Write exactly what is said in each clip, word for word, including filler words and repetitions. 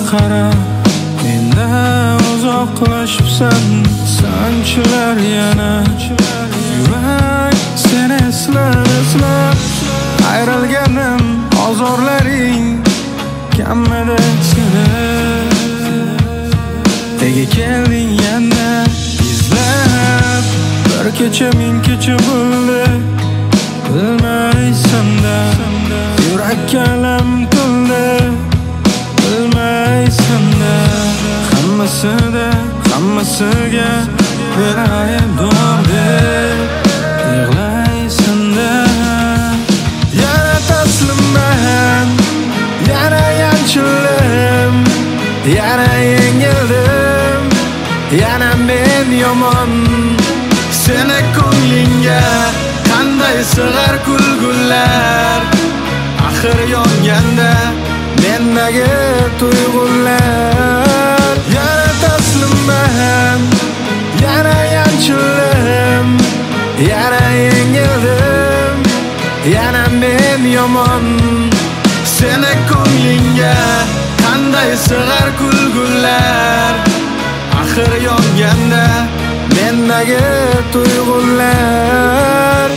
qara, mendan uzoqlashibsan. Sanchilar yana yurak seni eslab eslab. Ayrilganim ozorlaring kammidi seni. Nega kelding yana izlab? Bir kecha ming kecha bo'ldi bilmaysan-da. Yurakka alam to'ldi bilmaysan-da. Hammasida hammasiga men aybdor deb yig'laysan-da. Yana taslimman, yana yanchildim, yana yengildim, yana men yomon. Seni ko'nglingga qanday sig'ar kulgular, axir yonganda mendagi tuyg'ular. Yana taslimman, yana yanchildim, yana yengildim, yana men yomon. Seni ko'nglingga qanday sig'ar kulgular, axir yonganda mendagi tuyg'ular.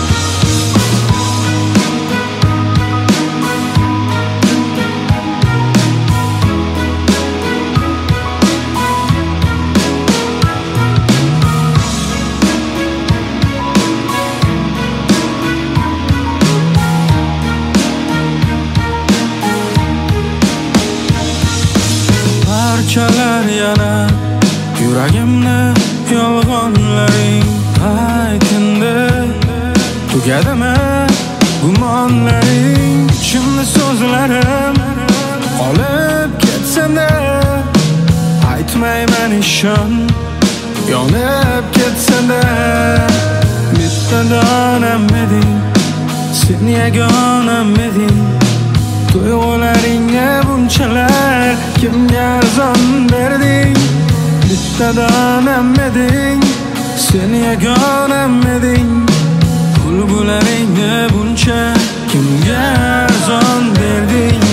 Parchalar yana yuragimni yolg'onlaring aytindi. Tugadimi gumonlaring? Ichimda so'zlarim qolib ketsanda, aytmayman ishon yonib ketsanda. Bitta donam eding, sen yagonam eding. Tuyg'ularingga bunchalar kimga arzon berding? Bitta donam eding, sen yagonam eding. Bulbularingga buncha kimga arzon berding?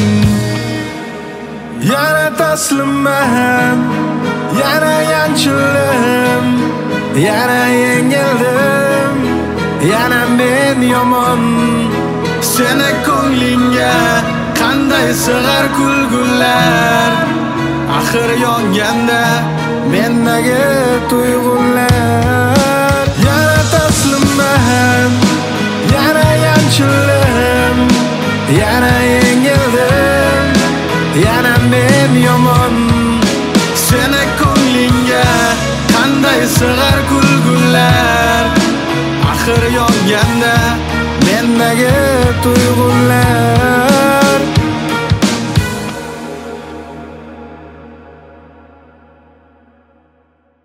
Yana taslimman, yana yanchildim, yana yengildim, yana men yomon. Seni ko'nglingga qanday sig'ar kulgular, axir yonganda mendagi tuyg'ular. Yana taslimman, yana yanchildim, yana yengildim, yana men yomon. Seni ko'nglingga qanday sig'ar kulgular, axir yonganda mendagi tuyg'ular.